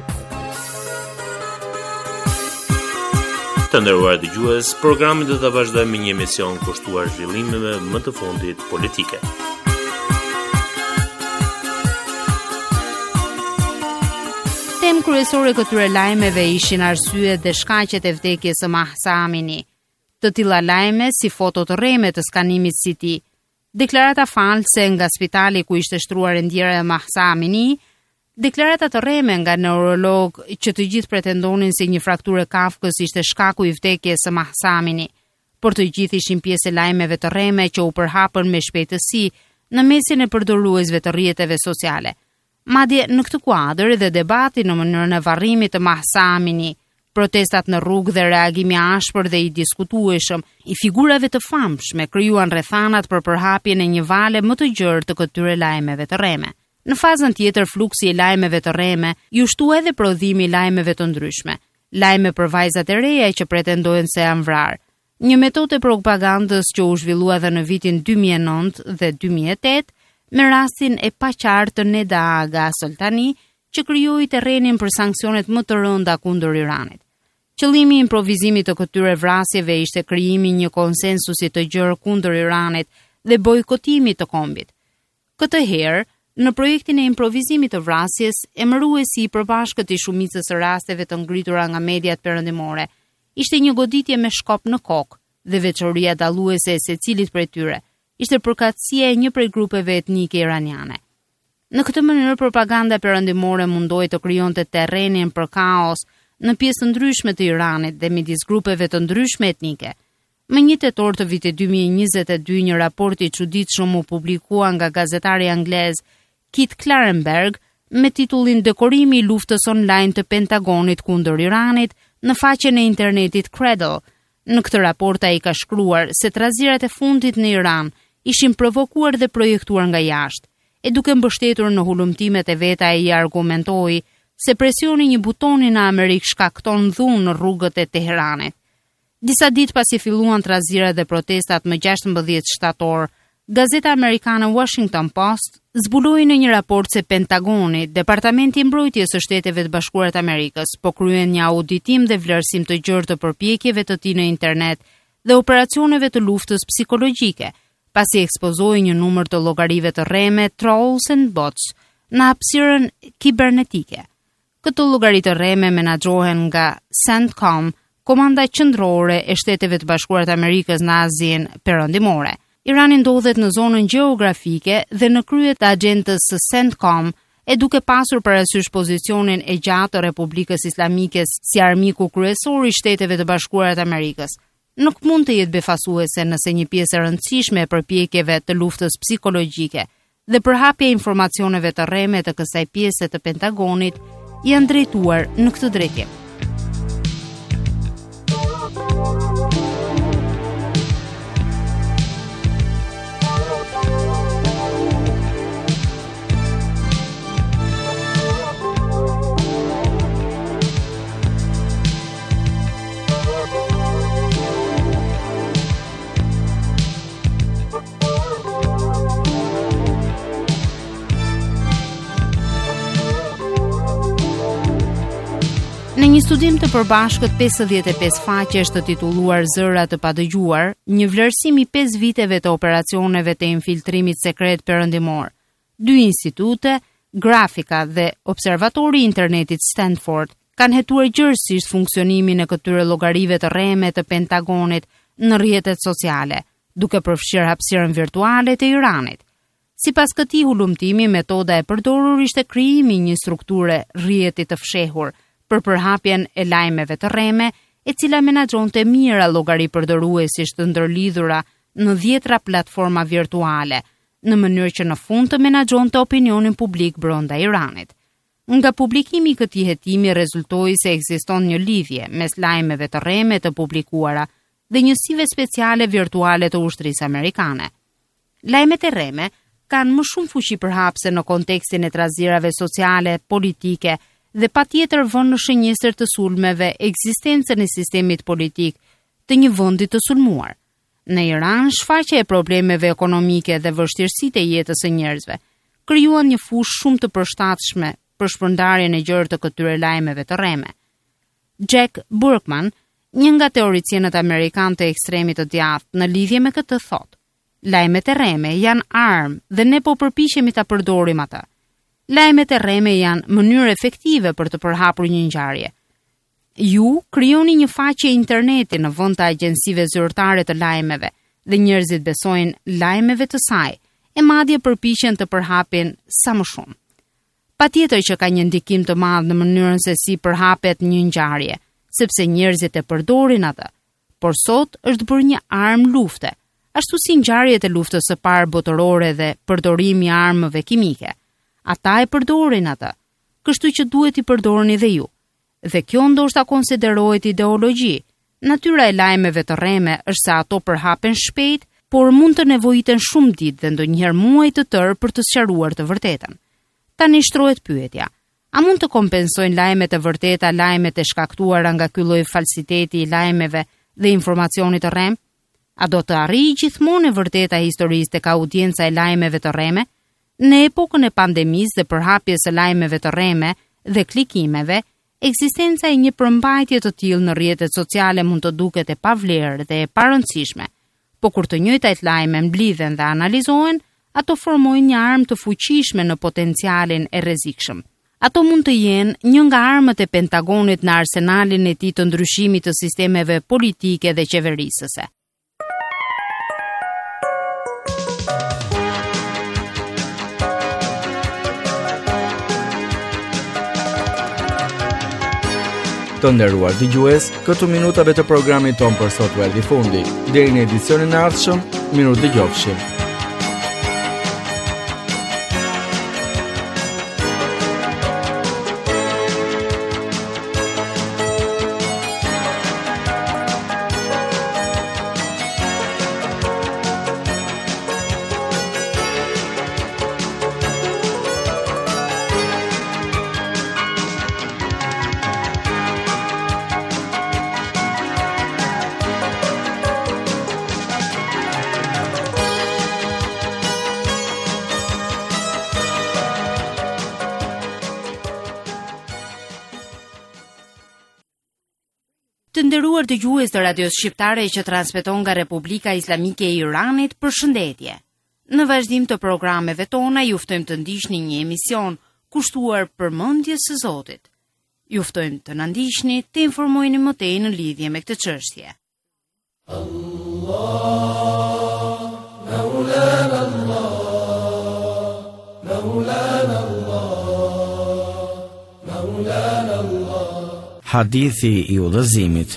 Të nderuar dëgjues, programin do ta vazhdojmë me një emision kushtuar zhvillimeve më të fundit politike. Temë kryesore këtyre lajmeve ishin arsyet dhe shkaqet e vdekjes së Mahsa Amini. Të tilla lajme si foto të rreme të skanimit si ti, deklarata false nga spitali ku ishte shtruar e ndjera e Mahsa Amini, deklarata të rreme nga neurolog që të gjithë pretendonin se një frakturë kafkës ishte shkaku i vdekjes së Mahsa Amini, por të gjithë ishin pjesë e lajmeve të rreme që u përhapën me shpejtësi në mesin e përdoruesve të rrjeteve sociale. Madje në këtë kuadër edhe debati në mënyrën e varrimit të Mahsa Amini, protestat në rrugë dhe reagimi ashpër dhe i diskutueshëm i figurave të famshme krijuan rrethanat për përhapjen e një vale më të gjerë të këtyre lajmeve të rreme. Në fazën tjetër, fluksi i lajmeve të rreme ju shtua edhe prodhimi i lajmeve të ndryshme, lajme për vajzat e reja që pretendojnë se janë vrarë. Një metodë e propagandës që u zhvillua edhe në vitin dy mijë e nëntë dhe dy mijë e tetë me rastin e paqartë të Neda Aga Soltani, që krijoi terrenin për sanksionet më të rënda kundër Iranit. Qëllimi i improvizimit të këtyre vrasjeve ishte krijimi një konsensusi të gjerë kundër Iranit dhe bojkotimi të kombit. Këtë herë, në projektin e improvizimit të vrasjes, emëruesi i përbashkët i shumicës së rasteve të ngritura nga mediat perëndimore, ishte një goditje me shkop në kokë dhe veçoria dalluese e secilit prej tyre ishte përkatësia e një prej grupeve etnike iraniane. Në këtë mënyrë, propaganda perëndimore mundoi të krijonte terrenin për kaos në pjesë të ndryshme të Iranit dhe midis grupeve të ndryshme etnike. Më një tetor të vitit dy mijë e njëzet e dy, një raport i çuditshëm u publikua nga gazetari anglez Kit Klarenberg me titullin Dekorimi i luftës online të Pentagonit kundër Iranit në faqen e internetit Cradle. Në këtë raport ai ka shkruar se trazirat e fundit në Iran ishin provokuar dhe projektuar nga jashtë. E duke mbështetur në hulumtimet e veta e i argumentoi se presioni një butoni në Amerikë shkakton dhunë në rrugët e Teheranit. Disa ditë pasi filluan trazirat dhe protestat më gjashtëmbëdhjetë shtator, gazeta amerikane Washington Post zbuloi në një raport se Pentagoni, Departamenti i Mbrojtjes së Shteteve të Bashkuara të Amerikës, po kryen një auditim dhe vlerësim të gjerë të përpjekjeve të tij në internet dhe operacioneve të luftës psikologjike, pasi ekspozoi një numër të llogarive të rreme, trolls and bots, në hapësirën kibernetike. Këto llogari të rreme menaxhohen nga CENTCOM, Komanda Qendrore e Shteteve të Bashkuara të Amerikës në Azien Perëndimore. Irani ndodhet në zonën gjeografike dhe në krye të agjentës së CENTCOM, e duke pasur parasysh pozicionin e gjatë të Republikës Islamikes si armiku kryesor i Shteteve të Bashkuara të Amerikës. Nuk mund të jetë befasuese nëse një pjesë e rëndësishme e përpjekjeve të luftës psikologjike dhe përhapja e informacioneve të rreme të kësaj pjese të Pentagonit janë drejtuar në këtë drejtim. Në një studim të përbashkët pesëdhjetë e pesë faqesh të titulluar Zëra të padëgjuar, një vlerësim i pesë viteve të operacioneve të infiltrimit sekret perëndimor, dy institute, Grafika dhe Observatori i Internetit Stanford, kanë hetuar gjërësisht funksionimin e këtyre llogarive të rreme të Pentagonit në rrjetet sociale, duke përfshirë hapësirën virtuale të Iranit. Sipas këtij hulumtimi, metoda e përdorur ishte krijimi i një strukture rrjeti të fshehur, për përhapjen e lajmeve të rreme, e cila menaxhonte mira llogari përdoruesish të ndërlidhura në dhjetra platforma virtuale, në mënyrë që në fund të menaxhonte opinionin publik brenda Iranit. Nga publikimi i këtij hetimi rezultoi se ekziston një lidhje mes lajmeve të rreme të publikuara dhe njësive speciale virtuale të ushtrisë amerikane. Lajmet e rreme kanë më shumë fuqi përhapse në kontekstin e trazirave sociale, politike dhe patjetër vënë në shënjesër të sulmeve ekzistencën e sistemit politik të një vendi të sulmuar. Në Iran, shfaqja e problemeve ekonomike dhe vështirësitë e jetës së njerëzve krijuan një fushë shumë të përshtatshme për shpërndarjen e gjerë të këtyre lajmeve të rreme. Jack Burkman, një nga teoricienët amerikanë të ekstremit të djathtë, në lidhje me këtë thotë: lajmet e rreme janë armë dhe ne po përpiqemi ta përdorim ata. Lajmet e rreme janë mënyrë efektive për të përhapur një ngjarje. Ju krijoni një faqe interneti në vend të agjencive zyrtare të lajmeve dhe njerëzit besojnë lajmeve të saj e madje përpiqen të përhapin sa më shumë. Patjetër që ka një ndikim të madh në mënyrën se si përhapet një ngjarje, sepse njerëzit e përdorin atë, por sot është bërë një armë lufte, ashtu si ngjarjet e luftës së parë botërore dhe përdorimi i armëve kimike. Ata e përdorin atë, kështu që duhet i përdorni dhe ju. Dhe kjo ndoshta konsiderohet ideologji. Natyra e lajmeve të rreme është se ato përhapen shpejt, por mund të nevojiten shumë ditë dhe ndonjëherë muaj të tërë për të sqaruar të vërtetën. Tani shtrohet pyetja: a mund të kompensojnë lajmet e vërteta lajmet e shkaktuara nga ky lloj falsiteti i lajmeve dhe informacionit të rrem? A do të arrijë gjithmonë e vërteta e historisë tek audienca e lajmeve të rreme? Në epokën e pandemisë dhe përhapjes së lajmeve të rreme dhe klikimeve, ekzistenca e një përmbajtje të tillë në rrjetet sociale mund të duket e pavlerë dhe e parëndësishme, por kur të njëjtat lajme mblidhen dhe analizohen, ato formojnë një armë të fuqishme në potencialin e rrezikshëm. Ato mund të jenë një nga armët e Pentagonit në arsenalin e tij të ndryshimit të sistemeve politike dhe qeverisëse. Të nderuar dëgjues, këtu minutave të programit ton për sot u erdhi fundi. Deri në edicionin e ardhshëm, miru dëgjofshim. Të nderuar dëgjues të radios shqiptare që transmeton nga Republika Islamike e Iranit, përshëndetje. Në vazhdim të programeve tona ju ftojmë të ndiqni një emision kushtuar përmendjes së Zotit. Ju ftojmë të na ndiqni, të informoheni më tej në lidhje me këtë çështje. Allah, Maulana Allah, Maulana Allah, Maulana Allah. Hadithi i udhëzimit.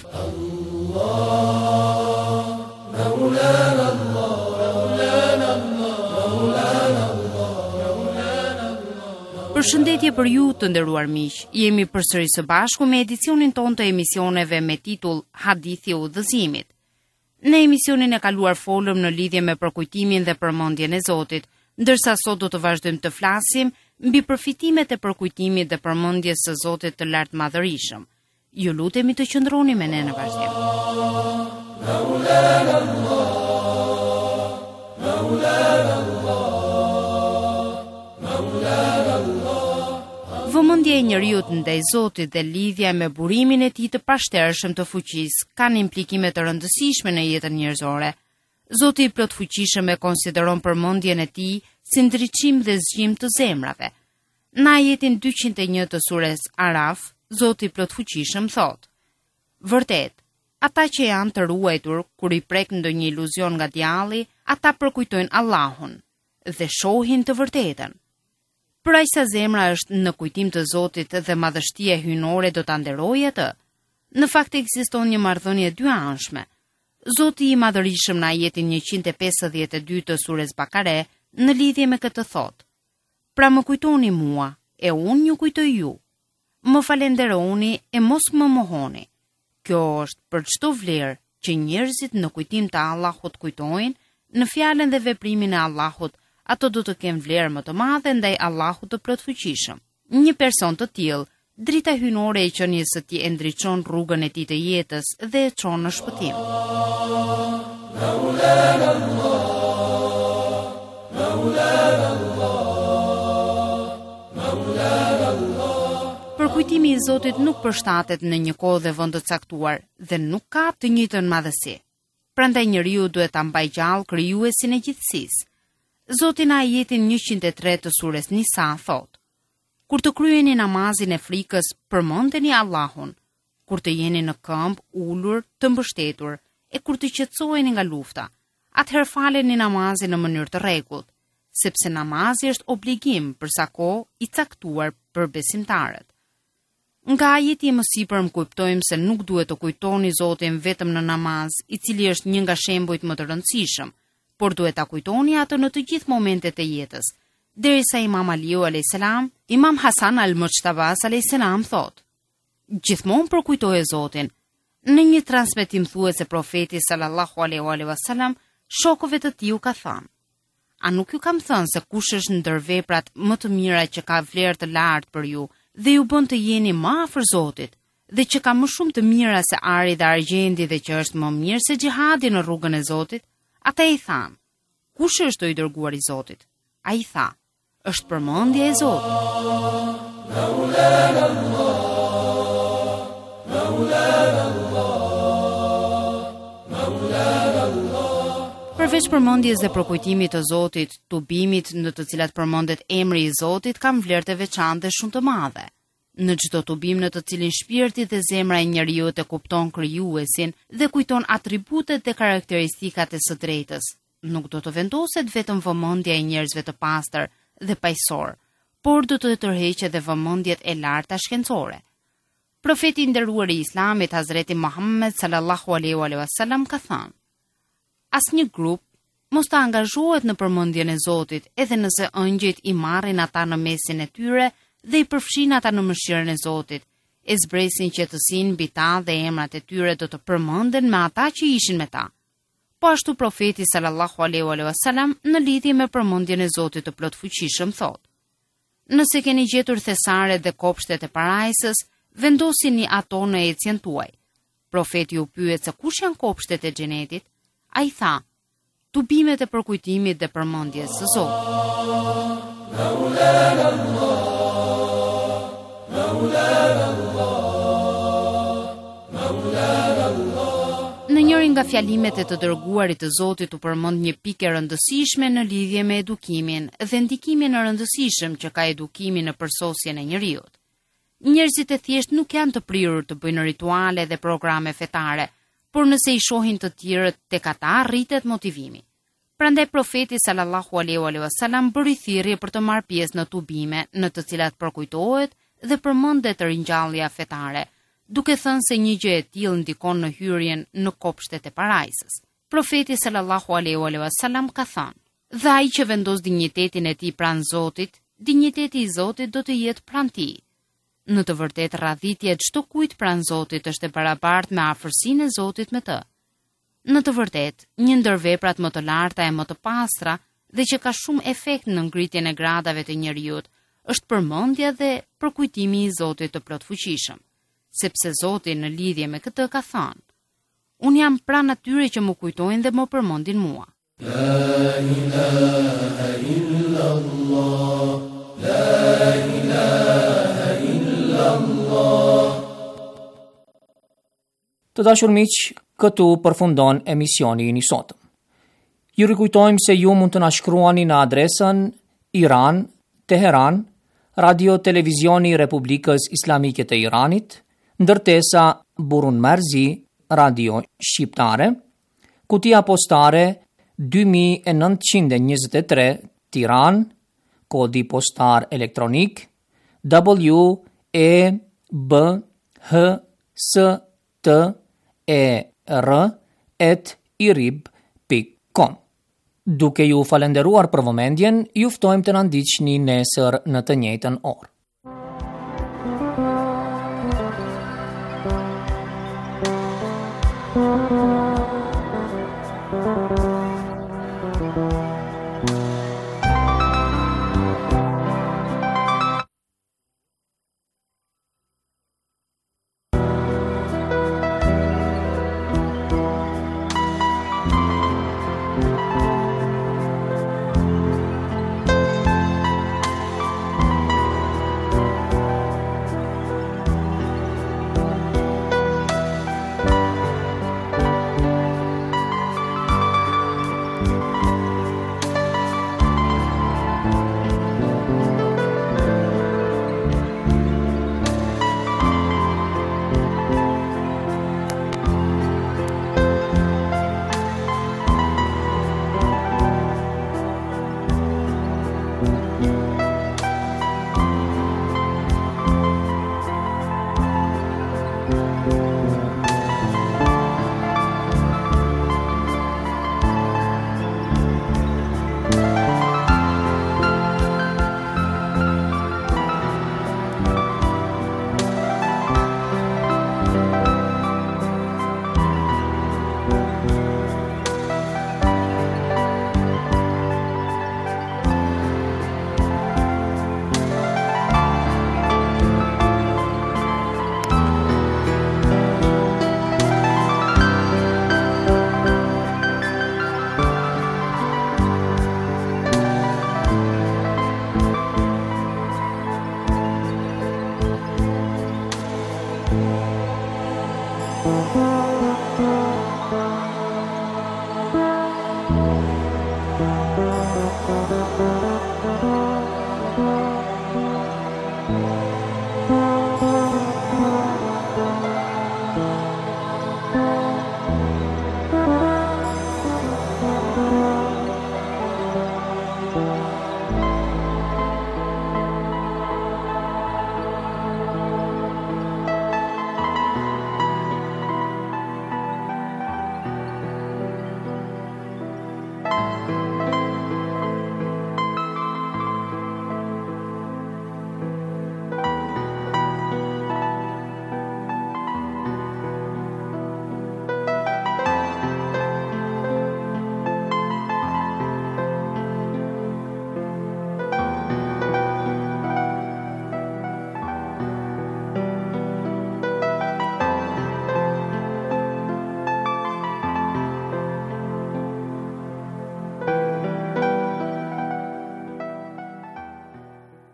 Përshëndetje për ju të nderuar miq. Jemi përsëri së bashku me edicionin ton të emisioneve me titull Hadithi i udhëzimit. Në emisionin e kaluar folëm në lidhje me përkujtimin dhe përmendjen e Zotit, ndërsa sot do të vazhdojmë të flasim mbi përfitimet e përkujtimit dhe përmendjes së Zotit të Lartmadhërisëm. Ju lutemi të qëndroni me ne në vazhdim. Maulana Allah, Maulana Allah, Maulana Allah. Vëmendja e njeriu ndaj Zotit dhe lidhja me burimin e tij të pashtershëm të fuqisë kanë implikime të rëndësishme në jetën njerëzore. Zoti i plot fuqishëm e konsideron përmendjen e tij si ndriçim dhe zgjim të zemrave. Në ajetin dyqind e një të sures Araf, Zoti i plot fuqishëm thot: vërtet, ata që janë të ruajtur kur i prek ndonjë iluzion nga djalli, ata përkujtojnë Allahun dhe shohin të vërtetën. Për aq sa zemra është në kujtim të Zotit dhe madhështia hyjnore do ta nderojë atë. Në fakt ekziston një marrëdhënie dyanshme. Zoti i Madhërisëm në ajetin njëqind e pesëdhjetë e dy të surës Bakare në lidhje me këtë thotë: Pra më kujtoni mua, e unë ju kujtoj ju. Më falenderoni e mos më mohoni. Kjo është për çdo vlerë që njerëzit në kujtim të Allahut kujtojnë, në fjalën dhe veprimin e Allahut, ato do të kenë vlerë më të madhe ndaj Allahut të plotfuqishëm. Një person të tillë, drita hyjnore e qenies së tij e ndriçon rrugën e tij të jetës dhe e çon në shpëtim. Përkujtimi i Zotit nuk përshtatet në një kohë dhe vend të caktuar dhe nuk ka të njëjtën madhësi. Prandaj njeriu duhet ta mbajë gjallë krijuesin e gjithësisë. Zoti në ajetin njëqind e tre të surës Nisa thotë: Kur të kryeni namazin e frikës, përmendeni Allahun. Kur të jeni në këmbë, ulur, të mbështetur, e kur të qetësoheni nga lufta, atëherë faleni namazin në mënyrë të rregullt, sepse namazi është obligim për sa kohë i caktuar për besimtarët. Nga ajeti më sipër më kuptojmë se nuk duhet të kujtoni Zotin vetëm në namaz, i cili është një nga shembujt më të rëndësishëm, por duhet ta kujtoni atë në të gjithë momentet e jetës. Derisa Imam Aliu alayhis salam, Imam Hasan al-Mujtabas alayhis salam thotë: Gjithmonë përkujtoje Zotin. Në një transmetim thuhet se profeti sallallahu alaihi wasallam shokëve të tij u ka thënë: A nuk ju kam thënë se kush është ndër veprat më të mira që ka vlerë të lartë për ju dhe ju bën të jeni më afër Zotit, dhe që ka më shumë të mira se ari dhe argjendi dhe që është më mirë se xhihadi në rrugën e Zotit? Ata i thanë: Kush është i dërguar i Zotit? Ai tha: Është përmendja e Zotit. Përveç përmendjes dhe përkujtimit të Zotit, tubimit në të cilat përmendet emri i Zotit kanë vlerë të veçantë dhe shumë të madhe. Në çdo tubim në të cilin shpirti dhe zemra e njeriu të kupton krijuesin dhe kujton atributet dhe karakteristikat e së drejtës, nuk do të vendoset vetëm vëmendja e njerëzve të pastër dhe paqësor, por do të tërheqet edhe vëmendjet e larta shkencore. Profeti i nderuar i Islamit Hazreti Muhammed sallallahu alaihi wasallam ka thënë: Asnjë grup mos të angazhohet në përmendjen e Zotit, edhe nëse ëngjëjt i marrin ata në mesin e tyre dhe i përfshin ata në mëshirën e Zotit, e zbresin qetësinë mbi ta dhe emrat e tyre do të përmenden me ata që ishin me ta. Po ashtu profeti sallallahu alaihi wasallam në lidhje me përmendjen e Zotit të plotfuqishëm thotë: Nëse keni gjetur thesaret dhe kopshtet e parajsës, vendosini ato në ecjen tuaj. Profeti u pyet se kush janë kopshtet e xhenetit? Ai tha: Tubimet e përkujtimit dhe përmendjes së Zotit. Në njërin nga fjalimet e të dërguarit të Zotit u përmend një pikë e rëndësishme në lidhje me edukimin dhe ndikimin e rëndësishëm që ka edukimi në përsosjen e njeriut. Njerëzit e thjesht nuk janë të prirur të bëjnë rituale dhe programe fetare, por nëse i shohin të tjerët, tek ata rritet motivimi. Prandaj profeti sallallahu alaihi wasallam bëri thirrje për të marrë pjesë në tubime në të cilat përkujtohet dhe përmendet ringjallja fetare, duke thënë se një gjë e tillë ndikon në hyrjen në kopshtet e parajsës. Profeti sallallahu alaihi wasallam ka thënë: Dhe ai që vendos dinjitetin e tij pranë Zotit, dinjiteti i Zotit do të jetë pranë tij. Në të vërtetë radhitja e çdo kujt pranë Zotit është e barabartë me afërsinë e Zotit me të. Në të vërtetë, një ndër veprat më të larta e më të pastra dhe që ka shumë efekt në ngritjen e gradave të njerëzit është përmendja dhe përkujtimi i Zotit të plotfuqishëm, sepse Zoti në lidhje me këtë ka thënë: Unë jam pranë atyre që më kujtojnë dhe më përmendin mua. La ilaha illa Allah, la ilaha illa Allah. Të dashur miq, këtu përfundon emisioni i sotëm. Ju rikujtojmë se ju mund të na shkruani në adresën Iran, Teheran, Radio Televizioni i Republikës Islamike të Iranit, ndërtesa Burun Marzi, Radio Shqiptare, kutia postare dy mijë e nëntëqind e njëzet e tre, Tiranë, kodi postar elektronik W E B H S T E R at irib pikë com. Duke ju falenderuar për vëmendjen, ju ftojmë të na ndiqni nesër në të njëjtën orë.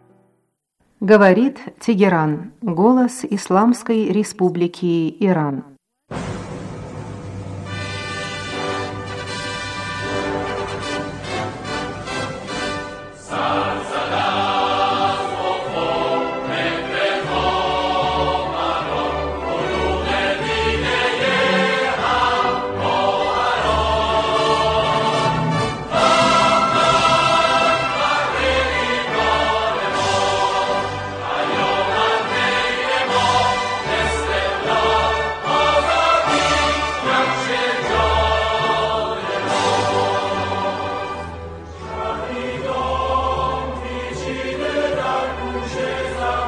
Говорит Тегеран, голос Исламской Республики Иран.